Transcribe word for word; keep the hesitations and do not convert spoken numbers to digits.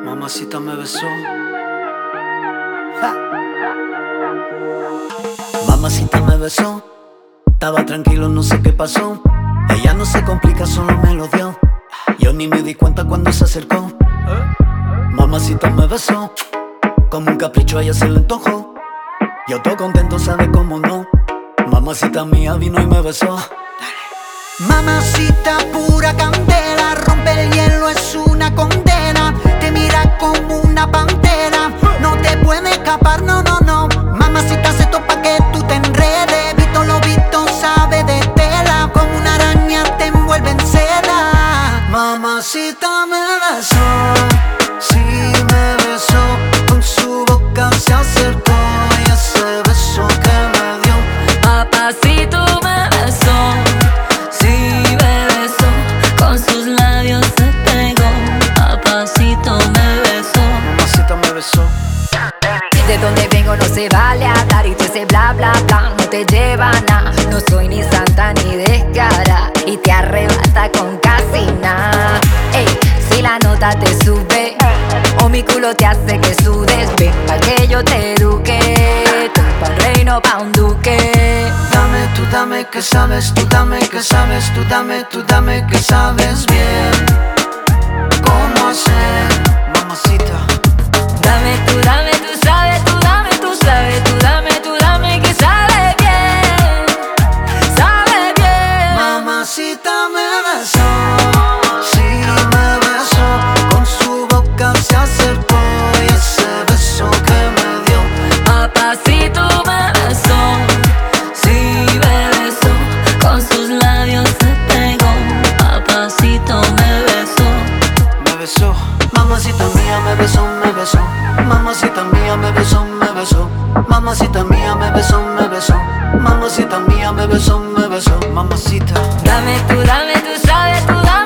Mamacita me besó. Ja. Mamacita me besó. Estaba tranquilo, no sé qué pasó. Ella no se complica, solo me lo dio. Yo ni me di cuenta cuando se acercó. Mamacita me besó. Como un capricho a ella se le antojó. Yo todo contento, sabe cómo no. Mamacita mía vino y me besó. Mamacita pura candela, rompe el hielo, es una condena. Te mira como una pantera, no te puede escapar, no, no, no. Mamacita se topa que tú te enredes. Vito lo visto, sabe de tela. Como una araña te envuelve en seda. Mamacita me besó, sí me besó. Con su boca se acercó y ese beso que me dio. Papacito me besó, sí me besó. Con sus labios se pegó. Papacito me besó. Mamacita me besó. De donde vengo no se vale hablar y todo ese bla bla bla no te lleva a nada. No soy ni santa ni descara y te arrebata con casi nada. Ey, si la nota te sube o mi culo te hace que sudes, ven pa' que yo te eduque. Tú pa' un reino, pa' un duque. Dame, tú dame que sabes, tú dame que sabes, tú dame, tú dame que sabes bien cómo hacer. Mamacita. Dame, tú dame, tú sabes, tú dame, tú sabes, tú dame, tú dame que sabe bien, sabe bien. Mamacita me besó, sí me besó. Con su boca se acercó y ese beso que me dio. Papacito me besó, sí me besó. Con sus labios se pegó. Papacito me besó. Me besó. Mamacita mía me besó, me besó. Mamacita mía me besó, me besó. Mamacita mía me besó, me besó. Mamacita mía me besó, me besó. Mamacita. Dame, tú dame, tú sabes, tú dame.